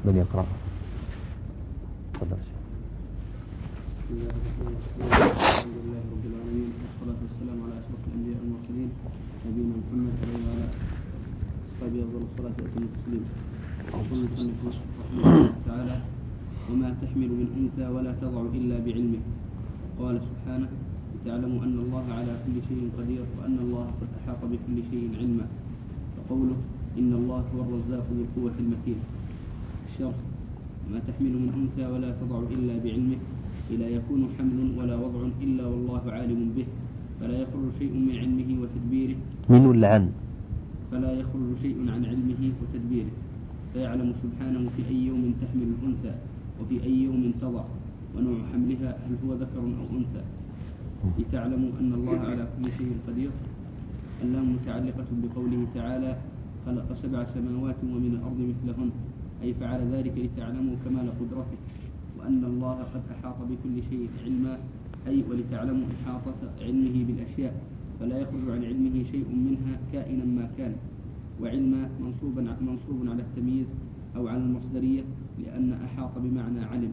من يقرأ؟ تفضل. بسم الله الرحمن الرحيم. الحمد لله رب العالمين، والصلاة والسلام على أشرف الأنبياء والمرسلين نبينا محمد وعلى أصحابه أفضل الصلاة والتسليم. يقول المصنف رحمه الله تعالى: وما تحمل من أنثى ولا تضع إلا بعلمه. قال سبحانه: لتعلموا أن الله على كل شيء قدير وأن الله قد أحاط بكل شيء علما. وقوله: إن الله هو الرزاق ذو القوة المتين. الشرح: ما تحمل من أنثى ولا تضع إلا بعلمه، لا يكون حمل ولا وضع إلا والله عالم به، فلا يخرج شيء من علمه وتدبيره. من ولا عن؟ فلا يخرج شيء عن علمه وتدبيره، فيعلم سبحانه في أي يوم تحمل الأنثى وفي أي يوم تضع، ونوع حملها هل هو ذكر أو أنثى. لتعلموا أن الله على كل شيء قدير. اللام متعلقة بقوله تعالى: خلق 7 سماوات ومن الأرض مثلهن، أي فعل ذلك لتعلموا كمال قدرته، وأن الله قد أحاط بكل شيء علما، أي ولتعلموا إحاطة علمه بالأشياء، فلا يخرج عن علمه شيء منها كائنا ما كان. وعلما منصوب على التمييز أو على المصدرية، لأن أحاط بمعنى علم،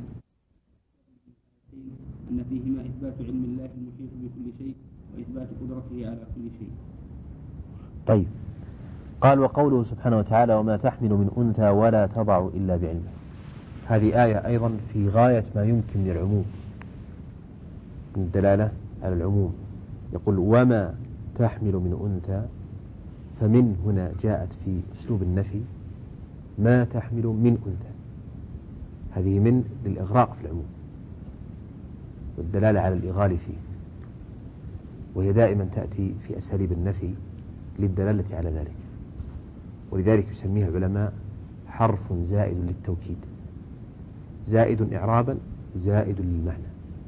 أن فيهما إثبات علم الله المحيط بكل شيء وإثبات قدرته على كل شيء. طيب، قال: وقوله سبحانه وتعالى: وما تحمل من أنثى ولا تضع إلا بعلمه. هذه آية أيضا في غاية ما يمكن من العموم، من الدلالة على العموم. يقول: وما تحمل من أنثى، فمن هنا جاءت في أسلوب النفي، ما تحمل من أنثى، هذه من للإغراق في العموم والدلالة على الإغال فيه، وهي دائما تأتي في أساليب النفي للدلالة على ذلك، ولذلك يسميها العلماء حرف زائد للتوكيد، زائد إعرابا زائد للمعنى.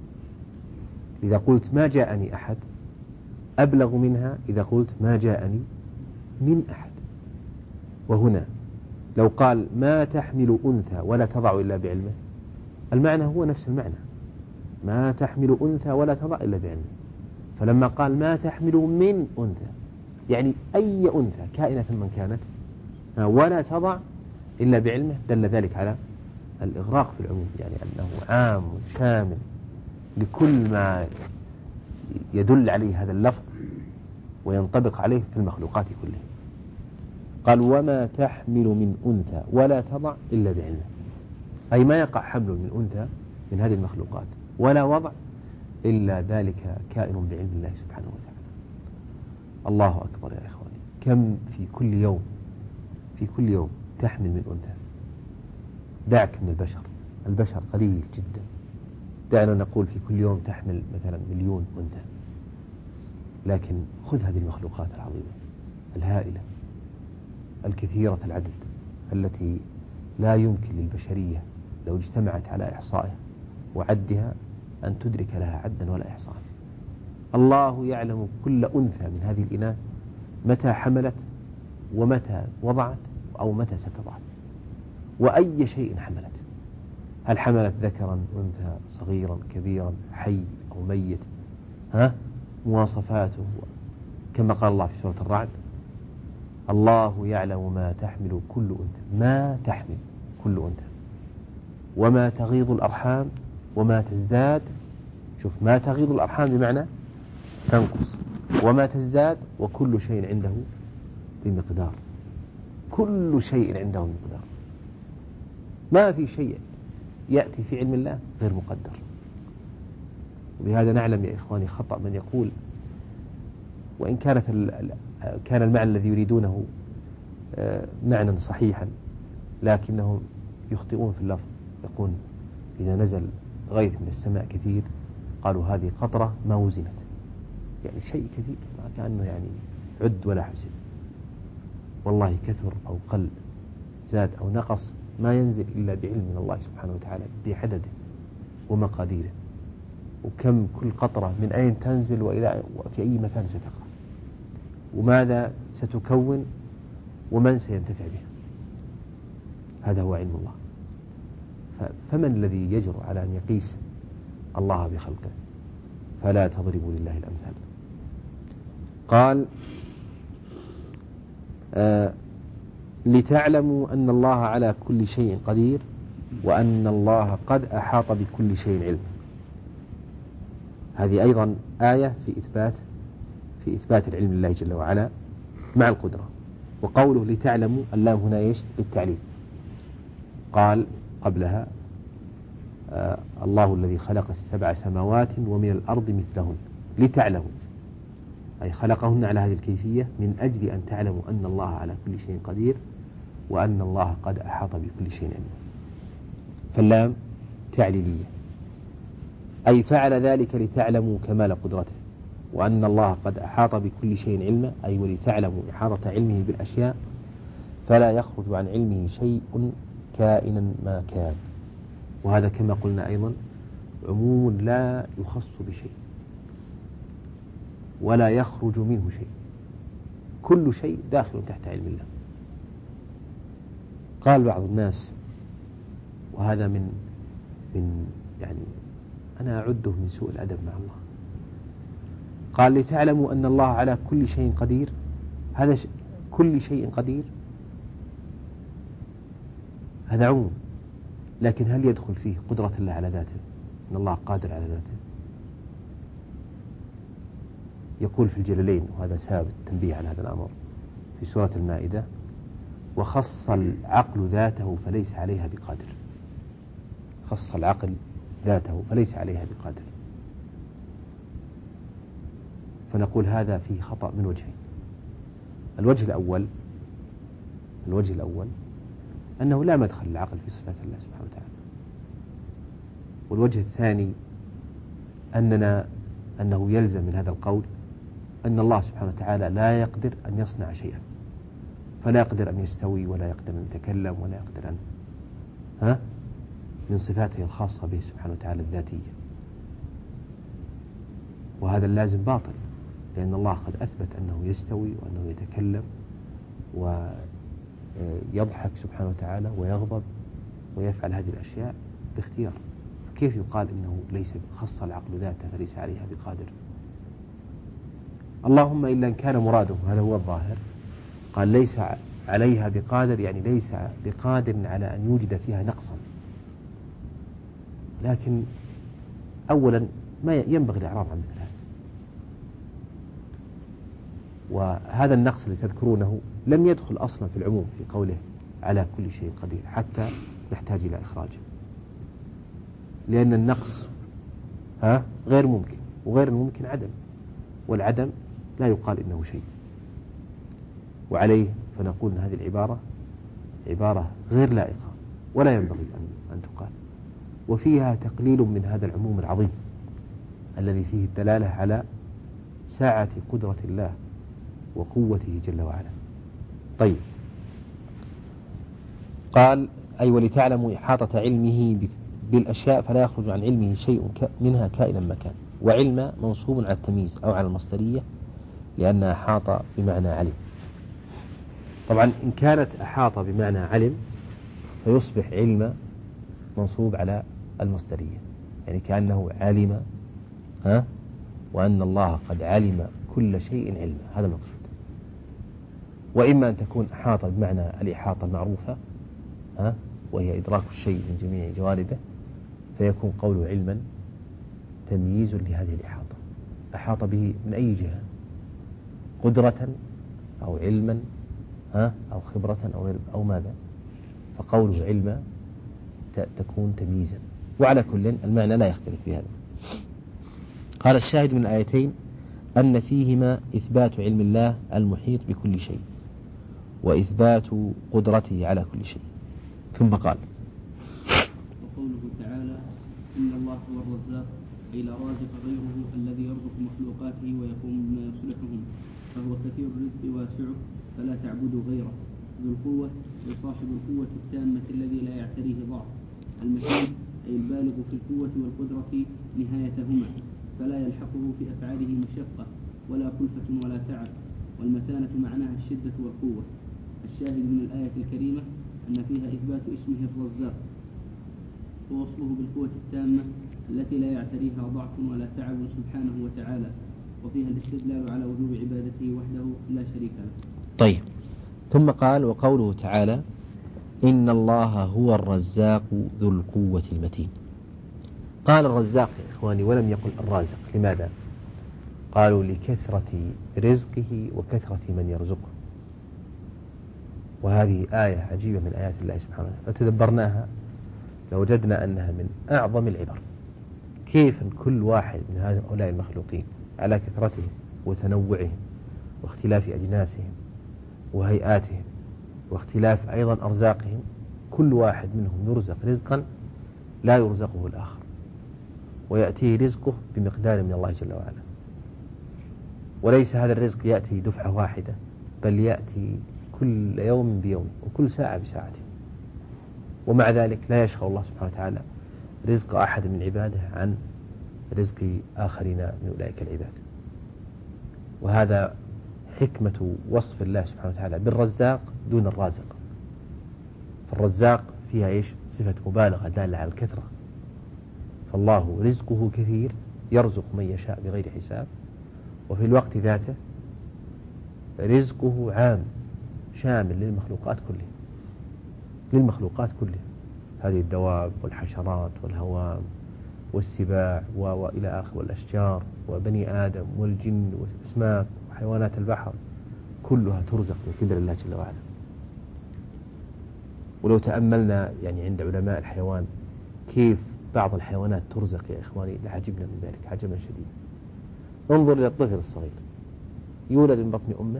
إذا قلت ما جاءني أحد أبلغ منها إذا قلت ما جاءني من أحد. وهنا لو قال ما تحمل أنثى ولا تضع إلا بعلمه، المعنى هو نفس المعنى، ما تحمل أنثى ولا تضع إلا بعلمه. فلما قال ما تحمل من أنثى، يعني أي أنثى كائنة من كانت، ولا تضع إلا بعلمه، دل ذلك على الإغراق في العموم، يعني أنه عام شامل لكل ما يدل عليه هذا اللفظ وينطبق عليه في المخلوقات كلها. قال: وما تحمل من أنثى ولا تضع إلا بعلمه، أي ما يقع حمل من أنثى من هذه المخلوقات ولا وضع إلا ذلك كائن بعلم الله سبحانه وتعالى. الله أكبر يا إخواني، كم في كل يوم تحمل من أنثى. دعك من البشر قليل جدا، دعنا نقول في كل يوم تحمل مثلا 1,000,000 أنثى، لكن خذ هذه المخلوقات العظيمة الهائلة الكثيرة العدد، التي لا يمكن للبشرية لو اجتمعت على إحصائها وعدها أن تدرك لها عدا ولا إحصاء. الله يعلم كل أنثى من هذه الإناث متى حملت ومتى وضعت أو متى ستضع، وأي شيء حملت، هل حملت ذكرا أنثى صغيرا كبيرا حي أو ميت، مواصفاته كما قال الله في سورة الرعد: الله يعلم ما تحمل كل أنثى، ما تحمل كل أنثى، وما تغيض الأرحام وما تزداد. شوف، ما تغيض الأرحام بمعنى تنقص، وما تزداد، وكل شيء عنده بمقدار، كل شيء عنده بمقدار، ما في شيء يأتي في علم الله غير مقدر. وبهذا نعلم يا إخواني خطأ من يقول، وإن كان المعنى الذي يريدونه معنى صحيحا، لكنهم يخطئون في اللفظ. يقول إذا نزل غيث من السماء كثير قالوا هذه قطرة ما وزنت، يعني شيء كثير كأنه يعني عد ولا حسب. والله كثر أو قل، زاد أو نقص، ما ينزل إلا بعلم من الله سبحانه وتعالى بعدده ومقاديره، وكم كل قطرة من أين تنزل وفي أي مكان ستقع، وماذا ستكون، ومن سينتفع بها. هذا هو علم الله. فمن الذي يجرؤ على أن يقيس الله بخلقه؟ فلا تضربوا لله الأمثال. قال: لتعلموا أن الله على كل شيء قدير، وأن الله قد أحاط بكل شيء علما. هذه أيضا آية في إثبات العلم لله جل وعلا مع القدرة. وقوله لتعلموا، اللام هنا إيش؟ للتعليم. قال قبلها الله الذي خلق 7 سماوات ومن الأرض مثلهن لتعلموا، أي خلقهن على هذه الكيفية من أجل أن تعلموا أن الله على كل شيء قدير وأن الله قد أحاط بكل شيء علما. فاللام تعليلية، أي فعل ذلك لتعلموا كمال قدرته، وأن الله قد أحاط بكل شيء علما، أي ولتعلموا إحاطة علمه بالأشياء فلا يخرج عن علمه شيء كائنا ما كان. وهذا كما قلنا أيضا عموم لا يخص بشيء ولا يخرج منه شيء، كل شيء داخل تحت علم الله. قال بعض الناس، وهذا من يعني أنا أعده من سوء الأدب مع الله، قال لتعلموا أن الله على كل شيء قدير. هذا كل شيء قدير هذا عموم، لكن هل يدخل فيه قدرة الله على ذاته، أن الله قادر على ذاته؟ يقول في الجلالين، وهذا سبب التنبيه على هذا الأمر، في سورة المائدة: وخص العقل ذاته فليس عليها بقادر. خص العقل ذاته فليس عليها بقادر. فنقول هذا فيه خطأ من وجهين. الوجه الأول أنه لا مدخل للعقل في صفات الله سبحانه وتعالى. والوجه الثاني أنه يلزم من هذا القول أن الله سبحانه وتعالى لا يقدر أن يصنع شيئا، فلا يقدر أن يستوي ولا يقدر أن يتكلم ولا يقدر أن من صفاته الخاصة به سبحانه وتعالى الذاتية. وهذا اللازم باطل، لأن الله قد أثبت أنه يستوي وأنه يتكلم ويضحك سبحانه وتعالى ويغضب ويفعل هذه الأشياء باختيار. كيف يقال إنه ليس خص العقل ذاته فليس عليها بقادر؟ اللهم إلا إن كان مراده، هذا هو الظاهر، قال ليس عليها بقادر، يعني ليس بقادر على أن يوجد فيها نقصا. لكن أولا ما ينبغي الإعراض عن مثل هذا، وهذا النقص اللي تذكرونه لم يدخل أصلا في العموم في قوله على كل شيء قدير حتى نحتاج إلى إخراجه، لأن النقص غير ممكن، وغير الممكن عدم، والعدم لا يقال إنه شيء. وعليه فنقول أن هذه العبارة عبارة غير لائقة ولا ينبغي أن تقال، وفيها تقليل من هذا العموم العظيم الذي فيه الدلالة على سعة قدرة الله وقوته جل وعلا. طيب، قال أي ولتعلموا إحاطة علمه بالأشياء فلا يخرج عن علمه شيء منها كائنا ما كان. وعلم منصوب على التمييز أو على المصدرية لأنها أحاط بمعنى علم. طبعا إن كانت أحاط بمعنى علم فيصبح علم منصوب على المصدرية، يعني كأنه علم وأن الله قد علم كل شيء علما، هذا المقصود. وإما أن تكون أحاط بمعنى الإحاطة المعروفة وهي إدراك الشيء من جميع جوانبه، فيكون قوله علما تمييز لهذه الإحاطة، أحاط به من أي جهة، قدرة أو علما أو خبرة أو ماذا، فقوله علما تكون تمييزا. وعلى كل المعنى لا يختلف في هذا. قال الشاهد من الآيتين أن فيهما إثبات علم الله المحيط بكل شيء وإثبات قدرته على كل شيء. ثم قال: وقوله تعالى: إن الله هو الرزاق، أي لا رازق غيره الذي يرزق مخلوقاته ويقوم بما يصلحهم، فهو كثير الرزق واسعه فلا تعبدوا غيره. ذو القوة أي صاحب القوة التامة الذي لا يعتريه ضعف. المتين أي البالغ في القوة والقدرة نهايتهما، فلا يلحقه في أفعاله مشقة ولا كلفة ولا تعب. والمتانة معناها الشدة والقوة. الشاهد من الآية الكريمة أن فيها إثبات اسمه الرزاق ووصفه بالقوة التامة التي لا يعتريها ضعف ولا تعب سبحانه وتعالى، وفيها الاستدلال على وجوب عبادته وحده لا شريك له. طيب، ثم قال: وقوله تعالى إن الله هو الرزاق ذو القوة المتين. قال الرزاق يا إخواني ولم يقل الرازق. لماذا؟ قالوا لكثرة رزقه وكثرة من يرزقه. وهذه آية عجيبة من آيات الله سبحانه وتعالى، لو تدبرناها لوجدنا أنها من أعظم العبر. كيف كل واحد من هؤلاء المخلوقين على كثرتهم وتنوعهم واختلاف أجناسهم وهيئاتهم واختلاف أيضا أرزاقهم، كل واحد منهم يرزق رزقا لا يرزقه الآخر، ويأتيه رزقه بمقدار من الله جل وعلا. وليس هذا الرزق يأتي دفعة واحدة، بل يأتي كل يوم بيوم وكل ساعة بساعته. ومع ذلك لا يشغل الله سبحانه وتعالى رزق أحد من عباده عن رزق آخرين من أولئك العباد. وهذا حكمة وصف الله سبحانه وتعالى بالرزاق دون الرازق. فالرزاق فيها إيش؟ صفة مبالغة دالة على الكثرة. فالله رزقه كثير يرزق من يشاء بغير حساب، وفي الوقت ذاته رزقه عام شامل للمخلوقات كلها، هذه الدواب والحشرات والهوام والسباع وإلى آخر، والأشجار وبني آدم والجن والأسماك وحيوانات البحر، كلها ترزق من قبل الله جل وعلا. ولو تأملنا يعني عند علماء الحيوان كيف بعض الحيوانات ترزق يا إخواني لعجبنا من ذلك عجبا شديدا. انظر إلى الطفل الصغير يولد من بطن أمه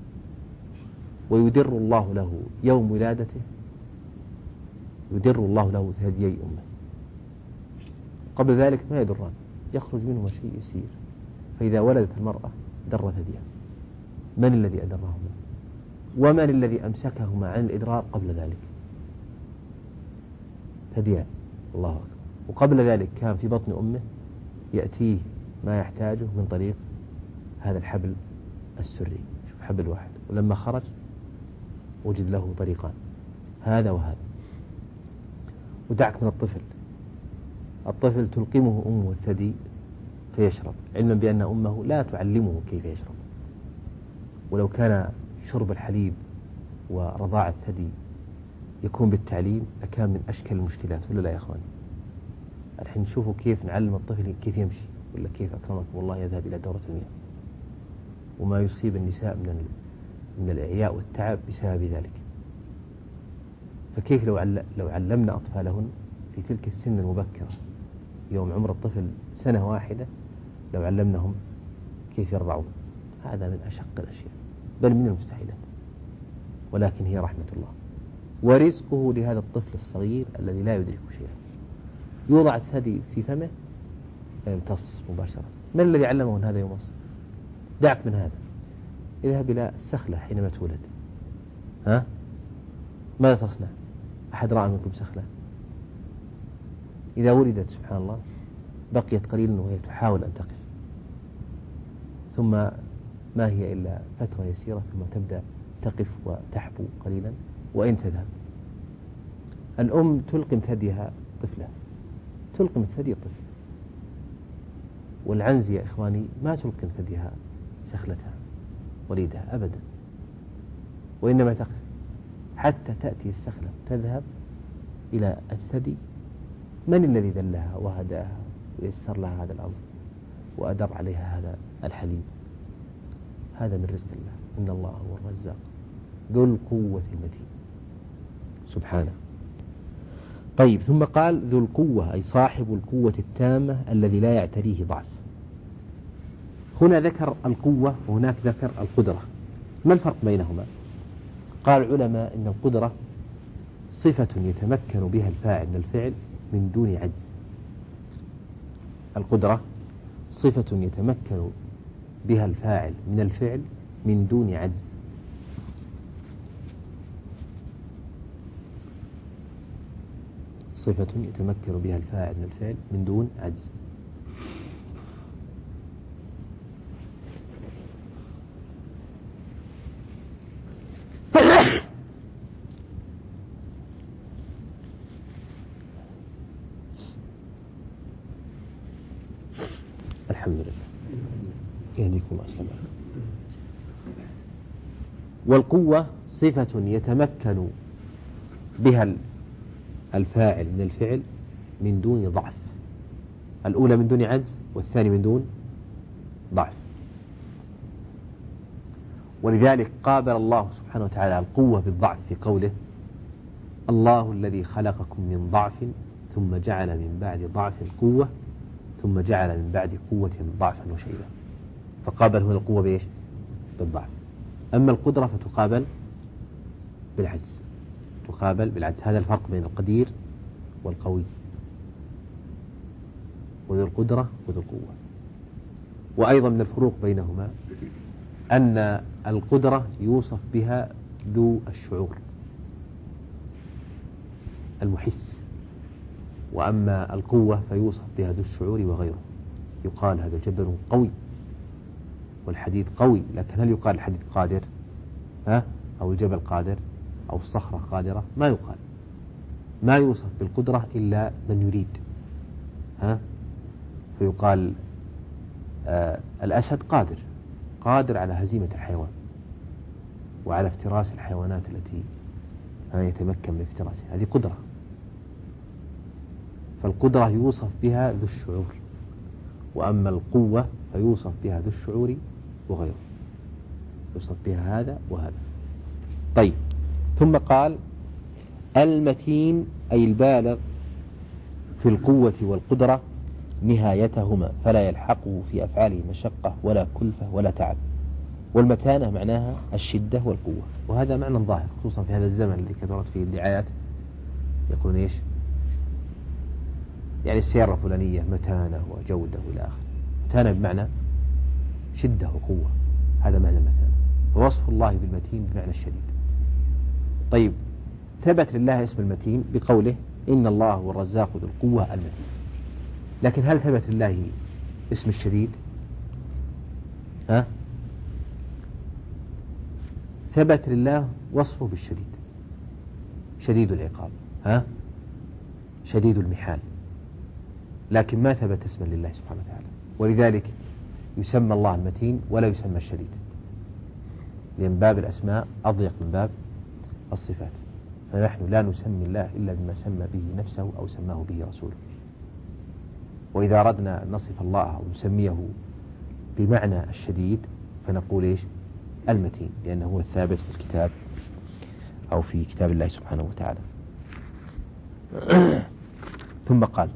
ويدر الله له يوم ولادته، يدر الله له ثديي أمه. قبل ذلك ما يدران، يخرج منهما شيء يسير، فإذا ولدت المرأة در ثديها. من الذي أدرهما؟ ومن الذي أمسكهما عن الإدرار قبل ذلك؟ ثديان. الله أكبر. وقبل ذلك كان في بطن أمه يأتيه ما يحتاجه من طريق هذا الحبل السري، شوف حبل واحد، ولما خرج وجد له طريقان، هذا وهذا. ودعك من الطفل تلقمه أمه الثدي فيشرب، علما بأن أمه لا تعلمه كيف يشرب. ولو كان شرب الحليب ورضاع الثدي يكون بالتعليم لكان من أشكال المشكلات، ولا لا يا أخواني؟ الحين نشوفوا كيف نعلم الطفل كيف يمشي، ولا كيف أكرمكم الله يذهب إلى دورة المياه، وما يصيب النساء من الإعياء والتعب بسبب ذلك. فكيف لو علمنا أطفالهن في تلك السن المبكرة، يوم عمر الطفل سنة واحدة، لو علمناهم كيف يرضعون، هذا من أشق الأشياء بل من المستحيلات، ولكن هي رحمة الله ورزقه لهذا الطفل الصغير الذي لا يدرك شيئا. يوضع الثدي في فمه فيمتص مباشرة. من الذي علمه أن هذا يمص؟ دعك من هذا، اذهب إلى السخلة حينما تولد، ماذا تصنع؟ أحد رأى منكم سخلة؟ إذا ولدت سبحان الله بقيت قليلا وهي تحاول أن تقف، ثم ما هي إلا فترة يسيرة ثم تبدأ تقف وتحبو قليلا وإن تذهب. الأم تلقم ثديها طفلها، تلقم الثدي الطفل. والعنز يا إخواني ما تلقم ثديها سخلتها وليدها أبدا، وإنما تقف حتى تأتي السخلة تذهب إلى الثدي. من الذي ذلها وهداها ويسر لها هذا الأمر وأدر عليها هذا الحليب؟ هذا من رزق الله. إن الله هو الرزاق ذو القوة المتين سبحانه. طيب، ثم قال ذو القوة أي صاحب القوة التامة الذي لا يعتريه ضعف. هنا ذكر القوة وهناك ذكر القدرة. ما الفرق بينهما؟ قال العلماء إن القدرة صفة يتمكن بها الفاعل من الفعل من دون عجز. القدرة صفة يتمكن بها الفاعل من الفعل من دون عجز. صفة يتمكن بها الفاعل من الفعل من دون عجز. الحمد لله يهديكم الله أسلم. والقوة صفة يتمكن بها الفاعل من الفعل من دون ضعف. الأولى من دون عجز، والثاني من دون ضعف. ولذلك قابل الله سبحانه وتعالى القوة بالضعف في قوله: الله الذي خلقكم من ضعف ثم جعل من بعد ضعف قوة ثم جعل من بعد قوة ضعفا وشيبا. فقابل هنا القوة بإيش؟ بالضعف. أما القدرة فتقابل بالعجز، تقابل بالعجز. هذا الفرق بين القدير والقوي، وذو القدرة وذو القوة. وأيضا من الفروق بينهما أن القدرة يوصف بها ذو الشعور المحس، وأما القوة فيوصف بها ذو الشعور وغيره. يقال هذا جبل قوي والحديد قوي، لكن هل يقال الحديد قادر؟ أو الجبل قادر؟ أو الصخرة قادرة؟ ما يقال. ما يوصف بالقدرة إلا من يريد. فيقال الأسد قادر على هزيمة الحيوان وعلى افتراس الحيوانات التي يتمكن من افتراسها. هذه قدرة. فالقدرة يوصف بها ذو الشعور، وأما القوة فيوصف بها ذو الشعور وغيره، يوصف بها هذا وهذا. طيب، ثم قال: المتين أي البالغ في القوة والقدرة نهايتهما، فلا يلحقه في أفعاله مشقة ولا كلفة ولا تعب. والمتانة معناها الشدة والقوة، وهذا معنى ظاهر خصوصا في هذا الزمن الذي كثرت فيه الدعايات. يقولون إيش؟ يعني السيارة الفلانية متانة وجودة إلى آخره. متانة بمعنى شدة وقوة، هذا معنى المتانة. ووصف الله بالمتين بمعنى الشديد. طيب، ثبت لله اسم المتين بقوله: إن الله هو الرزاق ذو القوة المتين. لكن هل ثبت لله اسم الشديد؟ ثبت لله وصفه بالشديد، شديد العقاب، شديد المحال، لكن ما ثبت اسما لله سبحانه وتعالى. ولذلك يسمى الله المتين ولا يسمى الشديد، لأن باب الأسماء أضيق من باب الصفات. فنحن لا نسمي الله إلا بما سمى به نفسه أو سماه به رسوله. وإذا أردنا أن نصف الله أو نسميه بمعنى الشديد فنقول إيش؟ المتين، لأنه هو الثابت في الكتاب أو في كتاب الله سبحانه وتعالى. ثم قال: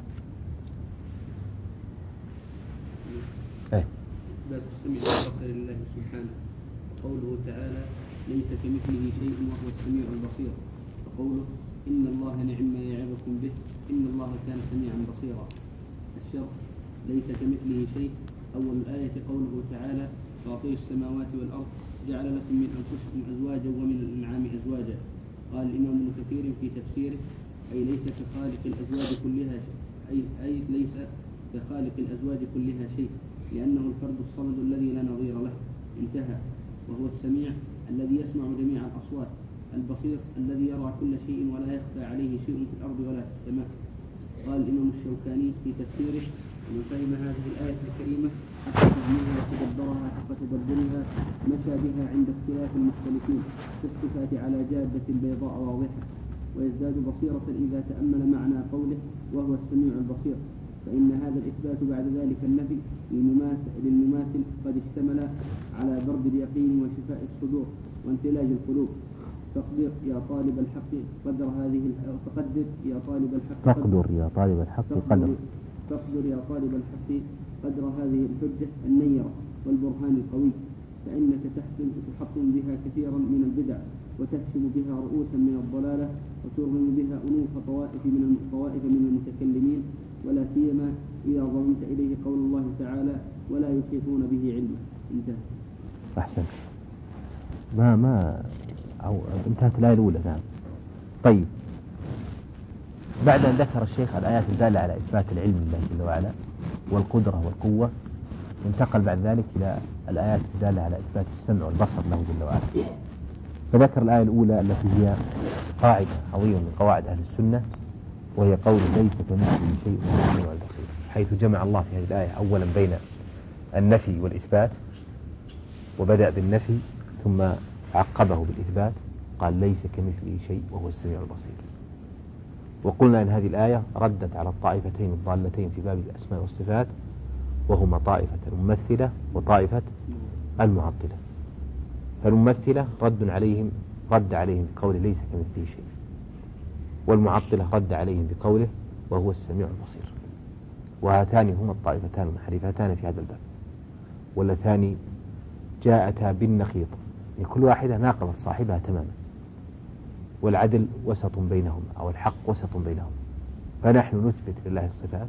إثبات السمع والبصر لله سبحانه. وقوله تعالى: ليس كمثله شيء وهو السميع البصير. وقوله: إن الله نعم ما يعظكم به إن الله كان سميعا بصيرا. الشرح: ليس كمثله شيء. أول الآية قوله تعالى: فاطر السماوات والأرض جعل لكم من أنفسكم أزواجا ومن الأنعام أزواجا. قال الإمام ابن كثير في تفسيره: أي ليس كخالق الأزواج كلها شيء، أي ليس كخالق الأزواج كلها شيء، لأنه الفرد الصمد الذي لا نظير له. انتهى. وهو السميع الذي يسمع جميع الأصوات، البصير الذي يرى كل شيء ولا يخفى عليه شيء في الأرض ولا في السماء. قال الإمام الشوكاني في تفسيره: ومن فهم هذه الآية الكريمة حق فهمها وتدبرها حق تدبرها مشى بها عند اختلاف المختلفين في الصفات على جادة بيضاء واضحة، ويزداد بصيرة إذا تأمل معنى قوله وهو السميع البصير. فإن هذا الإثبات بعد ذلك النفي للمماثل قد اشتمل على برد اليقين وشفاء الصدور وانتلاج القلوب. فاقدر يا طالب الحق قدر هذه فقدر يا طالب الحق فاقدر يا طالب الحق قدر فاقدر يا طالب الحق قدر هذه الحجة النيرة والبرهان القوي، فإنك تحطم بها كثيرا من البدع وتهشم بها رؤوسا من الضلالة وترغم بها أنوف طوائف من المتكلمين، ولا سيما إذا ضممت إليه قول الله تعالى: ولا يحيطون به علما. انتهى. أحسن. ما انتهت الآية الأولى. نعم. طيب، بعد أن ذكر الشيخ الآيات الدالة على إثبات العلم لله جل وعلا والقدرة والقوة، انتقل بعد ذلك إلى الآيات الدالة على إثبات السمع والبصر له جل وعلا. فذكر الآية الأولى التي هي قاعدة عظيمة من قواعد أهل السنة، وهي قول ليس كمثله شيء وهو السميع البصير، حيث جمع الله في هذه الآية أولا بين النفي والإثبات، وبدأ بالنفي ثم عقبه بالإثبات، قال ليس كمثله شيء وهو السميع البصير. وقلنا إن هذه الآية ردت على الطائفتين الضالتين في باب الأسماء والصفات، وهما طائفة الممثلة وطائفة المعطلة. فالممثلة رد عليهم بقوله ليس كمثله شيء، والمعطلة رد عليهم بقوله وهو السميع البصير. وهاتان هما الطائفتان المنحرفتان في هذا الباب، واللتان جاءتا بالنقيض، يعني كل واحدة ناقضت صاحبها تماما، والعدل وسط بينهما أو الحق وسط بينهما. فنحن نثبت لله الصفات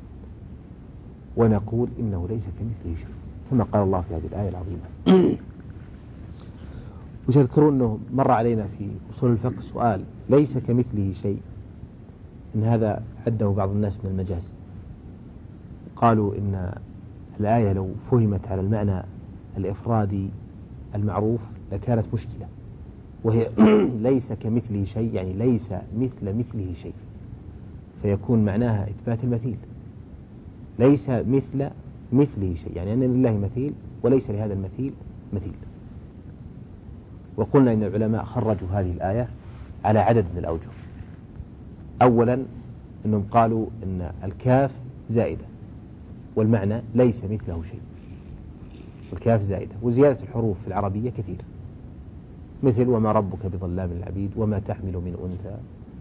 ونقول إنه ليس كمثله شيء كما قال الله في هذه الآية العظيمة. وتذكرون أنه مر علينا في أصول الفقه سؤال ليس كمثله شيء، إن هذا عده بعض الناس من المجاز. قالوا إن الآية لو فهمت على المعنى الإفرادي المعروف لكانت مشكلة، وهي ليس كمثله شيء، يعني ليس مثله شيء، فيكون معناها إثبات المثيل. ليس مثله شيء، يعني أن لله مثيل وليس لهذا المثيل مثيل. وقلنا إن العلماء خرجوا هذه الآية على عدد من الأوجه. أولا أنهم قالوا أن الكاف زائدة، والمعنى ليس مثله شيء، والكاف زائدة، وزيادة الحروف في العربية كثير، مثل وما ربك بظلام للعبيد، وما تحمل من أنثى،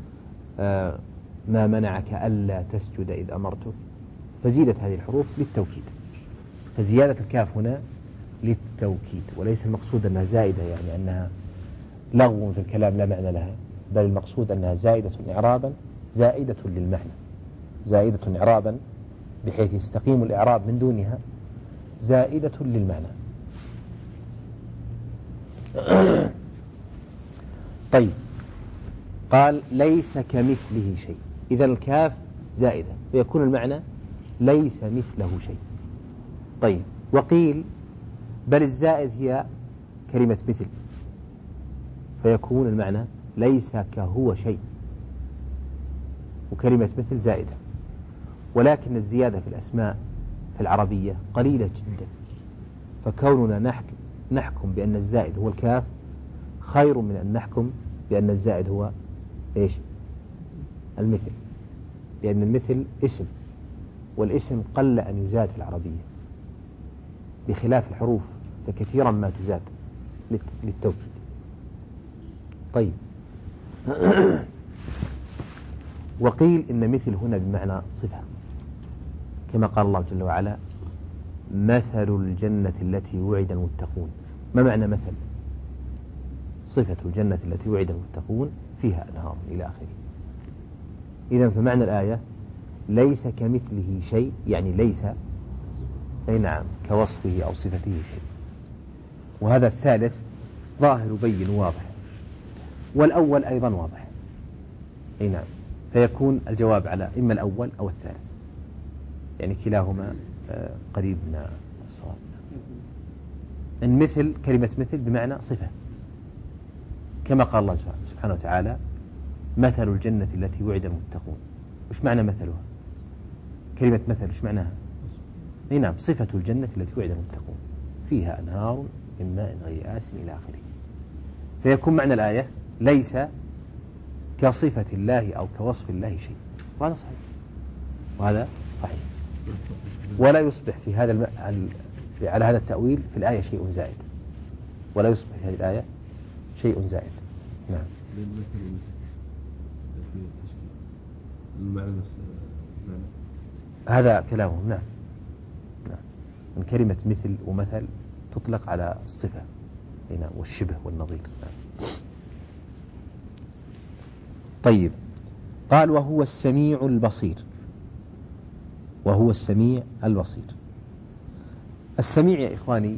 ما منعك ألا تسجد إذ أمرتك. فزيدت هذه الحروف للتوكيد، فزيادة الكاف هنا للتوكيد، وليس المقصود أنها زائدة يعني أنها لغو في الكلام لا معنى لها، بل المقصود أنها زائدة إعرابا، زائدة للمعنى، زائدة إعرابا بحيث يستقيم الإعراب من دونها، زائدة للمعنى. طيب، قال ليس كمثله شيء، إذا الكاف زائدة ويكون المعنى ليس مثله شيء. طيب، وقيل بل الزائد هي كلمة مثل، فيكون المعنى ليس كهو شيء، وكلمة مثل زائدة. ولكن الزيادة في الأسماء في العربية قليلة جدا، فكوننا نحكم بأن الزائد هو الكاف خير من أن نحكم بأن الزائد هو إيش؟ المثل، لأن المثل اسم، والاسم قل أن يزاد في العربية، بخلاف الحروف فكثيرا ما تزاد للتوكيد. طيب، وقيل إن مثل هنا بمعنى صفة، كما قال الله جل وعلا مثل الجنة التي وعد المتقون. ما معنى مثل؟ صفة الجنة التي وعد المتقون فيها أنهار إلى آخره. إذن فمعنى الآية ليس كمثله شيء، يعني ليس أي نعم كوصفه أو صفته شيء. وهذا الثالث ظاهر بين واضح، والأول أيضا واضح، أي نعم، فيكون الجواب على إما الأول أو الثالث، يعني كلاهما قريب من الصواب. إن مثل كلمة مثل بمعنى صفة، كما قال الله سبحانه وتعالى مثل الجنة التي وعد المتقون. وش معنى مثلها؟ كلمة مثل وش معناها؟ أي نعم، صفة الجنة التي وعد المتقون فيها أنهار من ماء غير آسن إلى آخره. فيكون معنى الآية ليس كصفة الله أو كوصف الله شيء، وهذا صحيح، وهذا صحيح. ولا يصبح في هذا على هذا التأويل في الآية شيء زائد، ولا يصبح في هذه الآية شيء زائد. نعم. هذا كلامهم. نعم. نعم. من كلمة مثل ومثل تطلق على الصفة هنا والشبه والنظير. نعم. طيب، قال وهو السميع البصير، وهو السميع البصير. السميع يا إخواني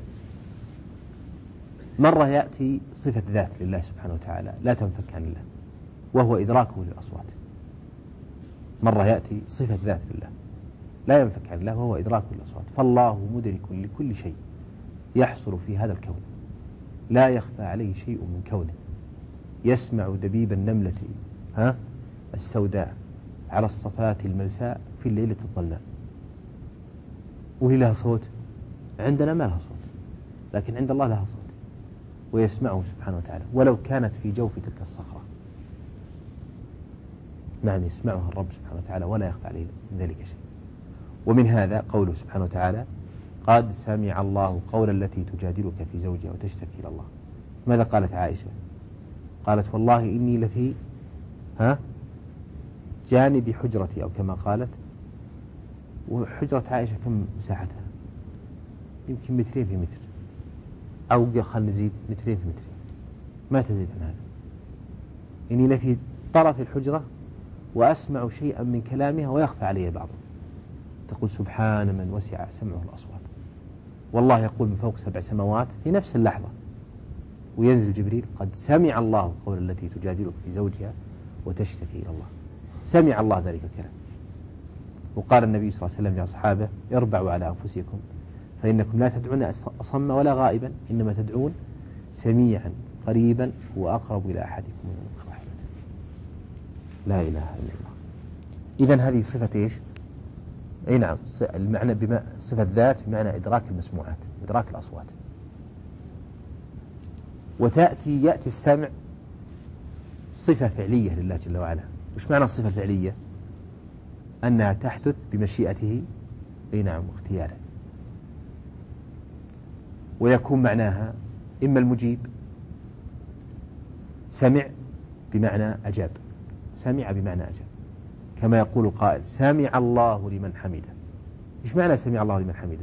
مرة يأتي صفة ذات لله سبحانه وتعالى لا تنفك عن الله، وهو إدراكه للأصوات. مرة يأتي صفة ذات لله لا ينفك عن الله، وهو إدراكه للأصوات. فالله مدرك لكل شيء يحصل في هذا الكون، لا يخفى عليه شيء من كونه. يسمع دبيب النملة السوداء على الصفات الملساء في الليلة الظلماء. وهي لها صوت؟ عندنا ما لها صوت، لكن عند الله لها صوت، ويسمعه سبحانه وتعالى ولو كانت في جوف تلك الصخرة. نعم يسمعها الرب سبحانه وتعالى ولا يخفى عليه من ذلك شيء. ومن هذا قوله سبحانه وتعالى قد سمع الله قول التي تجادلك في زوجها وتشتكي إلى الله. ماذا قالت عائشة؟ قالت والله إني لفي جانب حجرتي، أو كما قالت. وحجرة عائشة كم مساحتها؟ يمكن 2 في متر، أو خلينا نزيد 2 في متر، ما تزيد عن هذا. إني لفي طرف الحجرة وأسمع شيئا من كلامها ويخفى علي بعضه. تقول سبحان من وسع سمعه الأصوات. والله يقول من فوق 7 سماوات في نفس اللحظة، وينزل جبريل قد سمع الله قول التي تجادلك في زوجها وتشتكي إلى الله. سمع الله ذلك الكلام. وقال النبي صلى الله عليه وسلم لأصحابه اربعوا على أنفسكم فإنكم لا تدعون أصم ولا غائبا، إنما تدعون سميعا قريبا وأقرب إلى أحدكم من رحمته. لا إله إلا الله. إذن هذه صفة إيش؟ أي نعم، المعنى بما صفة ذات بمعنى إدراك المسموعات، إدراك الأصوات. يأتي السمع صفة فعلية لله جل وعلا. وش معنى الصفة الفعلية؟ أنها تحدث بمشيئته، أي نعم، واختياره. ويكون معناها إما المجيب، سمع بمعنى أجاب، سمع بمعنى أجاب، كما يقول القائل سمع الله لمن حمده. إيش معنى سمع الله لمن حمده؟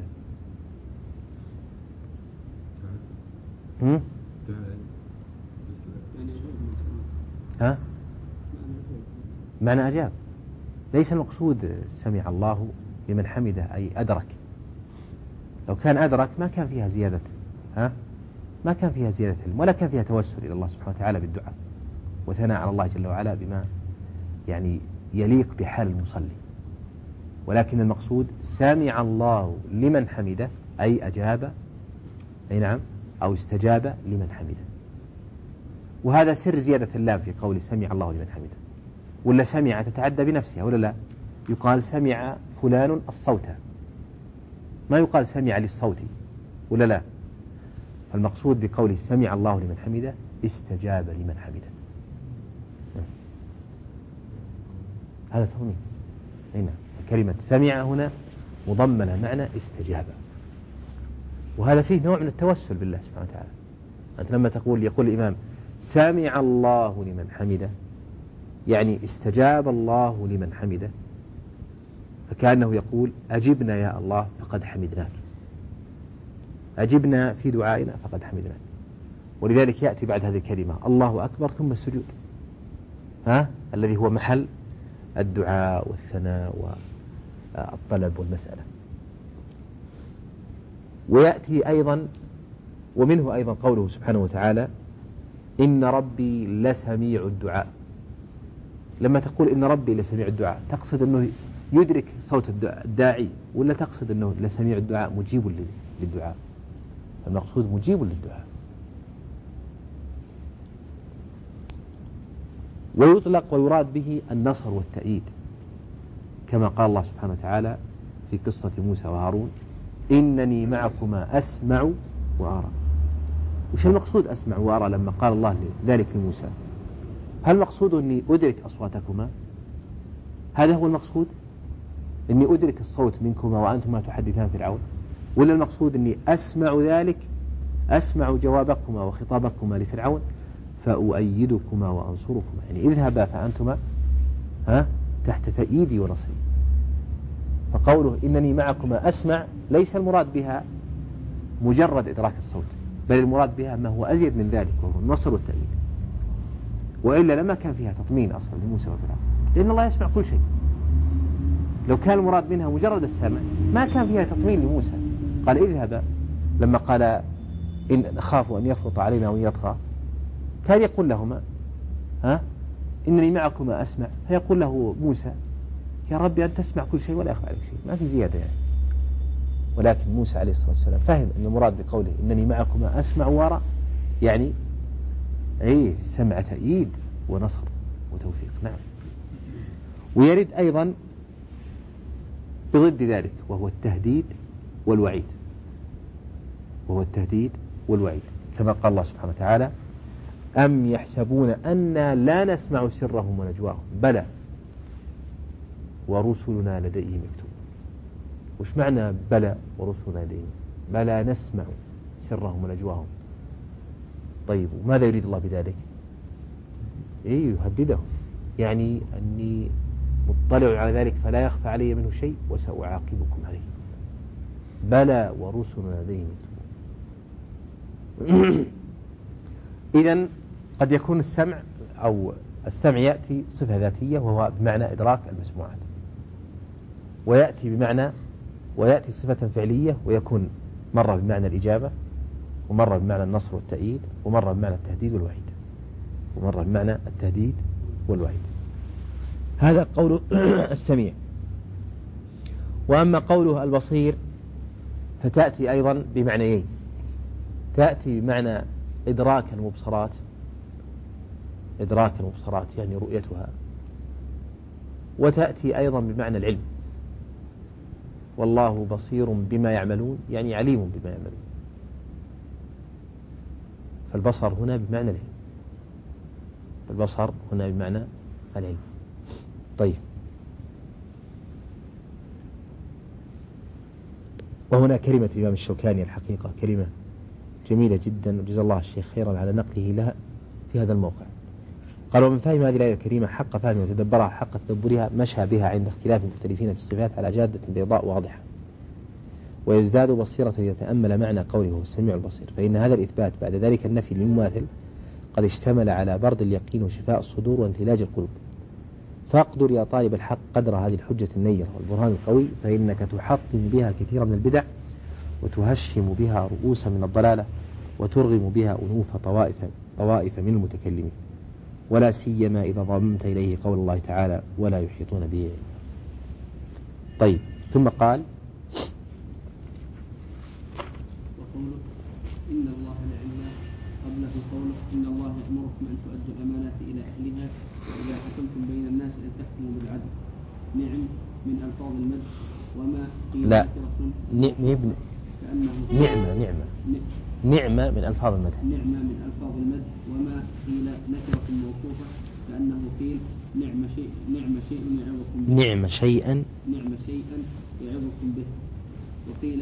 معنى أجاب. ليس المقصود سمع الله لمن حمده أي أدرك. لو كان أدرك ما كان فيها زيادة ما كان فيها زيادة علم، ولا كان فيها توسل إلى الله سبحانه وتعالى بالدعاء وثناء على الله جل وعلا بما يعني يليق بحال المصلي. ولكن المقصود سمع الله لمن حمده أي أجاب، أي نعم، أو استجاب لمن حمده. وهذا سر زيادة اللام في قول سمع الله لمن حمده. ولا سمع تتعدى بنفسها ولا لا؟ يقال سمع فلان الصوت، ما يقال سمع للصوت ولا لا؟ المقصود بقوله سمع الله لمن حمده استجاب لمن حمده. هذا تضمين. هنا كلمة سمع هنا مضمنة معنى استجاب، وهذا فيه نوع من التوسل بالله سبحانه وتعالى. أنت لما يقول الإمام سمع الله لمن حمده، يعني استجاب الله لمن حمده، فكأنه يقول أجبنا يا الله فقد حمدناك، أجبنا في دعائنا فقد حمدناك. ولذلك يأتي بعد هذه الكلمة الله أكبر ثم السجود، الذي هو محل الدعاء والثناء والطلب والمسألة. ويأتي أيضا ومنه أيضا قوله سبحانه وتعالى إن ربي لسميع الدعاء. لما تقول إن ربي لسميع الدعاء تقصد أنه يدرك صوت الداعي، ولا تقصد أنه لسميع الدعاء مجيب للدعاء؟ المقصود مجيب للدعاء. ويطلق ويراد به النصر والتأييد، كما قال الله سبحانه وتعالى في قصة موسى وهارون إنني معكما أسمع وأرى. وش المقصود أسمع وأرى لما قال الله ذلك لموسى؟ هل المقصود أني أدرك أصواتكما؟ هذا هو المقصود، أني أدرك الصوت منكما وأنتما تحدثان فرعون؟ ولا المقصود أني أسمع ذلك، أسمع جوابكما وخطابكما لفرعون فأؤيدكما وأنصركما، يعني اذهبا فأنتما تحت تأييدي ونصري. فقوله إنني معكما أسمع ليس المراد بها مجرد إدراك الصوت، بل المراد بها ما هو أزيد من ذلك وهو النصر والتأييد. وإلا لما كان فيها تطمين أصلا لموسى وفرعون، لأن الله يسمع كل شيء. لو كان المراد منها مجرد السمع ما كان فيها تطمين لموسى. قال اذهبا، لما قال إن خافوا أن يفرط علينا وأن يطغى كان يقول لهما إنني معكما أسمع، فيقول له موسى يا ربي أن تسمع كل شيء ولا يخفى عليك شيء، ما في زيادة يعني. ولكن موسى عليه الصلاة والسلام فهم أن المراد بقوله إنني معكما أسمع وأرى يعني سمع تأييد ونصر وتوفيق. نعم. ويرد أيضا بضد ذلك وهو التهديد والوعيد، كما قال الله سبحانه وتعالى أم يحسبون أنا لا نسمع سرهم ونجواهم بلى ورسلنا لديهم يكتبون. وش معنى بلى ورسلنا لديهم؟ بلى نسمع سرهم ونجواهم. طيب وماذا يريد الله بذلك؟ يهددهم، يعني أني مطلع على ذلك فلا يخفى علي منه شيء وسأعاقبكم عليه. بلى ورسلنا لديهم يكتبون. إذن قد يكون السمع أو السمع يأتي صفة ذاتية وهو بمعنى إدراك المسموعات، ويأتي صفة فعلية ويكون مرة بمعنى الإجابة، ومرة بمعنى النصر والتأييد، ومرة بمعنى التهديد والوعيد. هذا قول السميع. وأما قوله البصير فتأتي أيضا بمعنيين، تأتي بمعنى إدراك المبصرات يعني رؤيتها، وتأتي أيضا بمعنى العلم. والله بصير بما يعملون يعني عليم بما يعملون. فالبصر هنا بمعنى العلم. طيب، وهنا كلمة الإمام الشوكاني الحقيقة كلمة جميلة جدا، وجزا الله الشيخ خيرا على نقله لها في هذا الموقع. قال: ومن فهم هذه الآية الكريمة حق فهمها وتدبرها حق تدبرها مشى بها عند اختلاف المختلفين في الصفات على جادة بيضاء واضحة، ويزداد بصيرة يتأمل معنى قوله هو السميع البصير. فإن هذا الإثبات بعد ذلك النفي للمماثل قد اشتمل على برد اليقين وشفاء الصدور وانثلاج القلوب. فاقدر يا طالب الحق قدر هذه الحجة النيرة والبرهان القوي، فإنك تحطم بها كثيرا من البدع، وتهشم بها رؤوسا من الضلالة، وترغم بها أنوف طوائف من المتكلمين، ولا سيما إذا ضممت إليه قول الله تعالى: ولا يحيطون به علما. طيب، ثم قال: وقوله إن الله لعلم قبله قوله إن الله يأمركم أن تؤدوا الأمانات إلى أهلها وإذا حكمتم بين الناس أن تحكموا بالعدل. نعم من ألفاظ المد، وما قيل لا نعمة من ألفاظ المدح. نعمة من ألفاظ المد، وما قيل نكرة موصوفة كأنه قيل نعم شيئا يعظكم به. وقيل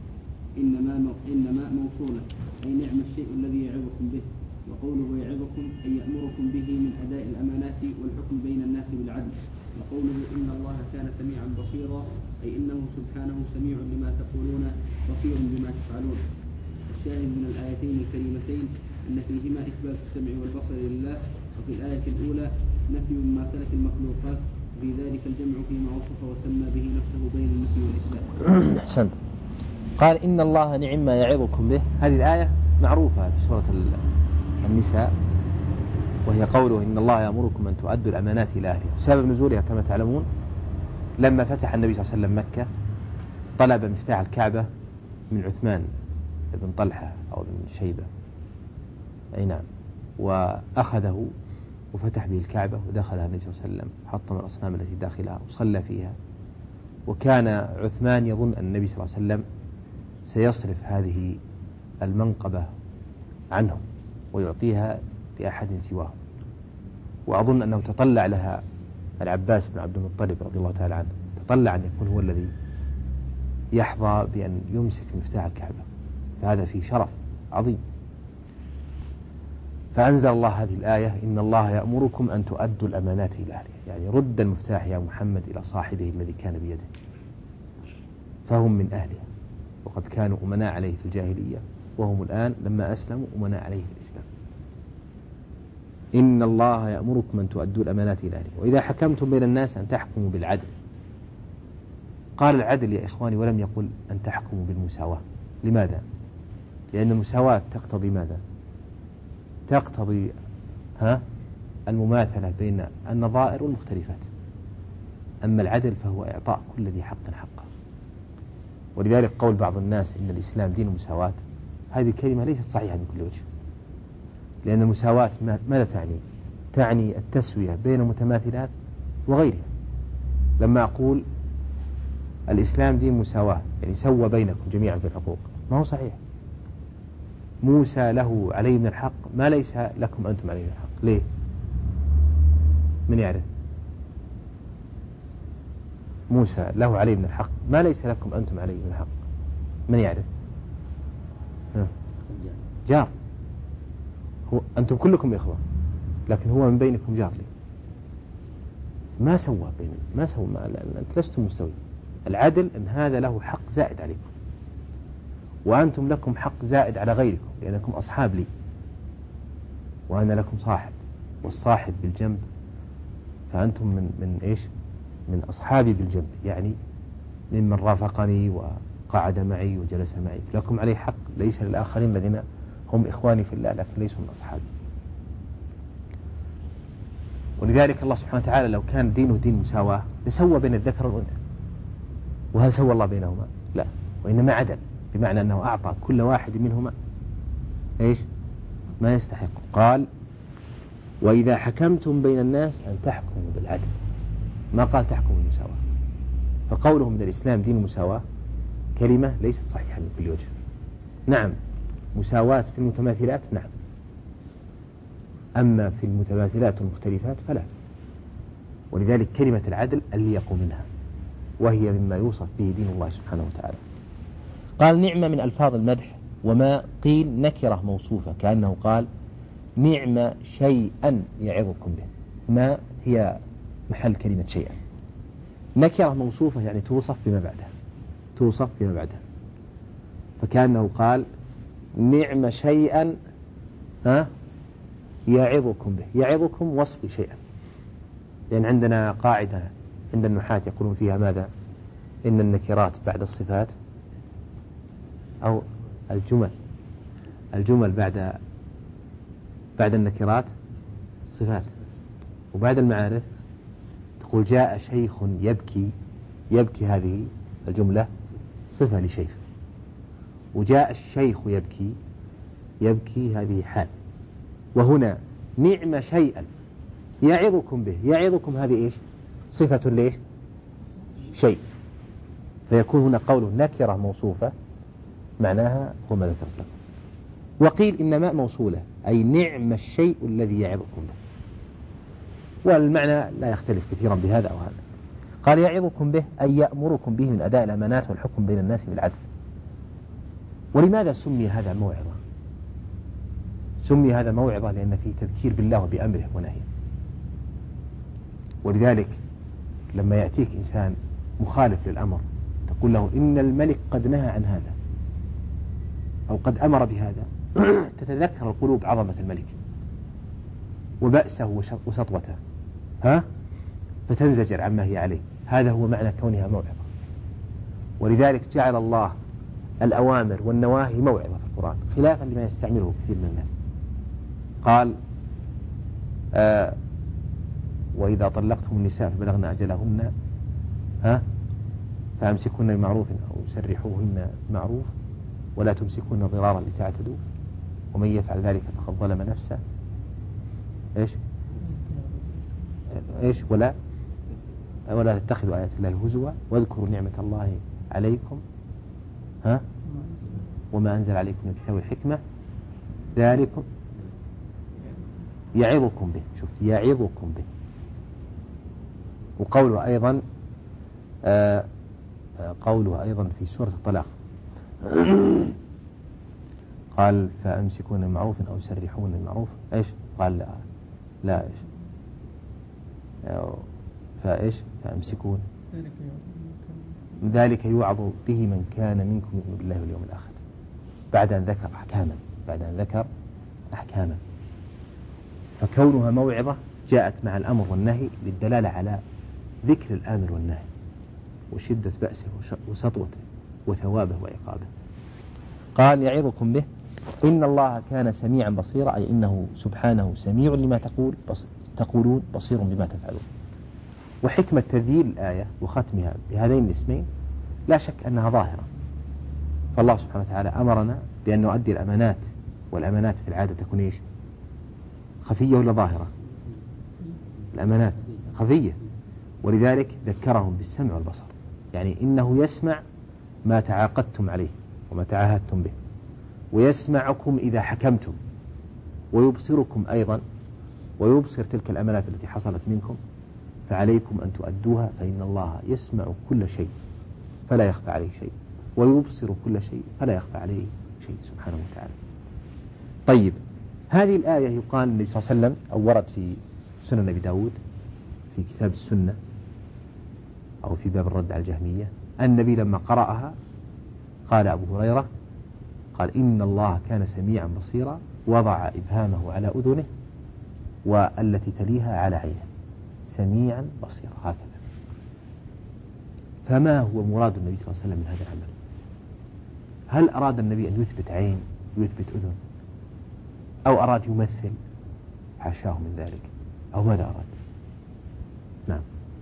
إنما موصولة أي نعم الشيء الذي يعظكم به. وقوله يعظكم أي يأمركم به من أداء الأمانات والحكم بين الناس بالعدل. وقوله إن الله كان سميعا بصيرا أي إنه سبحانه سميع لما تقولون بصير بما تفعلون. الشاهد من الآيتين الكريمتين أن فيهما إثبات السمع والبصر لله، وفي الآية الأولى نفي مماثلة المخلوقات، في ذلك الجمع فيما وصف وسمى به نفسه بين النفي والإثبات. أحسنت. قال: إن الله نعم ما يعظكم به. هذه الآية معروفة في سورة النساء، وهي قوله إن الله يأمركم أن تؤدوا الأمانات إلى أهلها. سبب نزولها كما تعلمون لما فتح النبي صلى الله عليه وسلم مكة طلب مفتاح الكعبة من عثمان بن طلحة أو بن شيبة، أي نعم، وأخذه وفتح به الكعبة ودخلها النبي صلى الله عليه وسلم، حطم الأصنام التي داخلها وصلى فيها. وكان عثمان يظن أن النبي صلى الله عليه وسلم سيصرف هذه المنقبة عنهم ويعطيها لأحد سواه، وأظن أنه تطلع لها العباس بن عبد المطلب رضي الله تعالى عنه، تطلع أن يكون هو الذي يحظى بأن يمسك مفتاح الكعبة، فهذا فيه شرف عظيم. فأنزل الله هذه الآية: إن الله يأمركم أن تؤدوا الأمانات إلى أهلها، يعني رد المفتاح يا محمد إلى صاحبه الذي كان بيده، فهم من أهلها، وقد كانوا أمناء عليه في الجاهلية، وهم الآن لما أسلموا أمناء عليه في الإسلام. إن الله يأمركم أن تؤدوا الأمانات إلى أهلها وإذا حكمتم بين الناس أن تحكموا بالعدل. قال العدل يا إخواني ولم يقل أن تحكموا بالمساواة. لماذا؟ لأن المساواة تقتضي ماذا؟ تقتضي المماثلة بين النظائر والمختلفات. أما العدل فهو إعطاء كل ذي حق حقه. ولذلك قول بعض الناس إن الإسلام دين المساواة، هذه الكلمة ليست صحيحة من كل وجه، لأن المساواة ماذا تعني؟ تعني التسوية بين المتماثلات وغيرها. لما أقول الإسلام دين مساواة يعني سوى بينكم جميعا في الحقوق، ما هو صحيح. موسى له عليه من الحق ما ليس لكم أنتم عليه من الحق. ليه؟ من يعرف؟ موسى له عليه من الحق ما ليس لكم أنتم عليه من الحق؟ من يعرف؟ جار. هو أنتم كلكم إخوة لكن هو من بينكم جار لي. ما سوى بين ما سوى أنت لستم مستوي. العدل أن هذا له حق زائد عليكم وأنتم لكم حق زائد على غيركم لأنكم أصحاب لي وأنا لكم صاحب، والصاحب بالجنب فأنتم من إيش؟ من أصحابي بالجنب، يعني ممن رافقني وقعد معي وجلس معي، لكم عليه حق ليس للآخرين الذين هم إخواني في الله لكن ليسوا من أصحابي. ولذلك الله سبحانه وتعالى لو كان دينه دين مساواة لسوى بين الذكر والأنثى، وهل سوى الله بينهما؟ لا، وإنما عدل، بمعنى أنه أعطى كل واحد منهما إيش؟ ما يستحق. قال وإذا حكمتم بين الناس أن تحكموا بالعدل، ما قال تحكموا بالمساواة. فقوله من الإسلام دين المساواة كلمة ليست صحيحة من كل وجه. نعم مساواة في المتماثلات نعم، أما في المتماثلات والمختلفات فلا. ولذلك كلمة العدل الليق منها، وهي مما يوصف به دين الله سبحانه وتعالى. قال نعمة من ألفاظ المدح، وما قيل نكرة موصوفة كأنه قال نعم شيئا يعظكم به، ما هي محل كلمة شيئا. نكرة موصوفة يعني توصف بما بعدها، توصف بما بعدها، فكأنه قال نعم شيئا يعظكم به. يعظكم وصف شيئا، لأن عندنا قاعدة عند النحاة يقولون فيها ماذا؟ إن النكرات بعد الصفات أو الجمل بعد النكرات صفات، وبعد المعارف تقول جاء شيخ يبكي هذه الجملة صفة لشيخ، وجاء الشيخ يبكي هذه حال. وهنا نعم شيئا يعظكم به، يعظكم هذه إيش؟ صفة ليش؟ شيء، فيكون هنا قوله نكرة موصوفة معناها هو ما ذكرت لكم. وقيل إنما موصولة أي نعم الشيء الذي يعظكم به، والمعنى لا يختلف كثيرا بهذا أو هذا. قال يعظكم به أي يأمركم به من أداء الأمانات والحكم بين الناس بالعدل. ولماذا سمي هذا موعظة؟ سمي هذا موعظة لأن فيه تذكير بالله وبأمره ونهيه. ولذلك لما يأتيك إنسان مخالف للأمر تقول له إن الملك قد نهى عن هذا أو قد أمر بهذا، تتذكر القلوب عظمة الملك وبأسه وسطوته فتنزجر عما هي عليه. هذا هو معنى كونها موعظة. ولذلك جعل الله الأوامر والنواهي موعظة في القرآن خلافا لما يستعمله كثير من الناس. قال وإذا طلقتم النساء فبلغن أجلهن فأمسكوهن بمعروف أو سرحوهن بمعروف ولا تمسكوهن ضرارا لتعتدوا ومن يفعل ذلك فقد ظلم نفسه إيش ولا تتخذوا آيات الله هزوا واذكروا نعمة الله عليكم وما أنزل عليكم من الكتاب والحكمة ذلكم يعظكم به. شوف يعظكم به. وقوله أيضا في سورة الطلاق قال فأمسكون بمعروف أو سرحون بمعروف قال لا فأمسكون ذلك يوعظ به من كان منكم يؤمن بالله واليوم الآخر، بعد أن ذكر أحكاما. فكونها موعظة جاءت مع الأمر والنهي للدلالة على ذكر الآمر والنهي وشدة بأسه وسطوته وثوابه وعقابه. قال يعظكم به إن الله كان سميعا بصيرا أي إنه سبحانه سميع لما تقولون بصير بما تفعلون. وحكمة تذييل الآية وختمها بهذين الاسمين لا شك أنها ظاهرة. فالله سبحانه وتعالى أمرنا بأن نؤدي الأمانات، والأمانات في العادة تكون خفية ولا ظاهرة؟ الأمانات خفية، ولذلك ذكرهم بالسمع والبصر، يعني إنه يسمع ما تعاقدتم عليه وما تعاهدتم به، ويسمعكم إذا حكمتم، ويبصركم أيضا، ويبصر تلك الأمانات التي حصلت منكم فعليكم أن تؤدوها فإن الله يسمع كل شيء فلا يخفى عليه شيء ويبصر كل شيء فلا يخفى عليه شيء سبحانه وتعالى. طيب، هذه الآية يقال النبي صلى الله عليه وسلم، أو ورد في سنن أبي داود في كتاب السنة أو في باب الرد على الجهمية، النبي لما قرأها قال أبو هريرة قال إن الله كان سميعا بصيرا، وضع إبهامه على أذنه والتي تليها على عينه، سميعا بصيرا هكذا. فما هو مراد النبي صلى الله عليه وسلم من هذا العمل؟ هل أراد النبي أن يثبت عين ويثبت أذن، أو أراد يمثل؟ حاشاه من ذلك. أو ماذا أراد؟ نعم.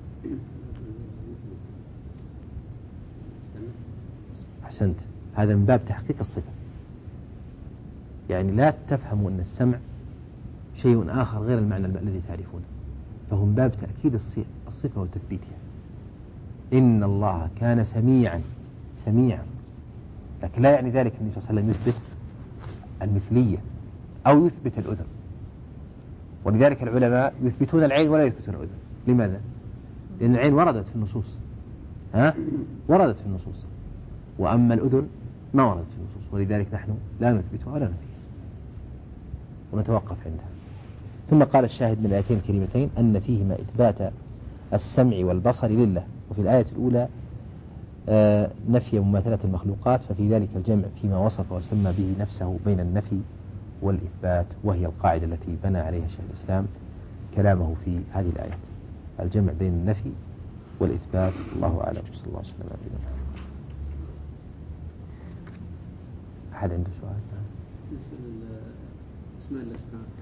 أحسنت، هذا من باب تحقيق الصفة. يعني لا تفهموا أن السمع شيء آخر غير المعنى الذي تعرفونه، فهو من باب تأكيد الصفة وتثبيتها. إن الله كان سميعا، لكن لا يعني ذلك النبي صلى الله عليه وسلم يثبت المثلية أو يثبت الأذن. ولذلك العلماء يثبتون العين ولا يثبتون الأذن. لماذا؟ لأن العين وردت في النصوص، وردت في النصوص، وأما الأذن ما وردت في النصوص، ولذلك نحن لا نثبتها ولا نفيها ونتوقف عندها. ثم قال الشاهد من الآيتين الكريمتين أن فيهما إثبات السمع والبصر لله، وفي الآية الأولى نفي مماثلة المخلوقات، ففي ذلك الجمع فيما وصف وسمى به نفسه بين النفي والإثبات، وهي القاعدة التي بنى عليها شيخ الإسلام كلامه في هذه الآيات، الجمع بين النفي والإثبات. الله أعلم، صلى الله عليه وسلم. أحد عنده سؤال؟ بالنسبة للأسماء الله سبحانه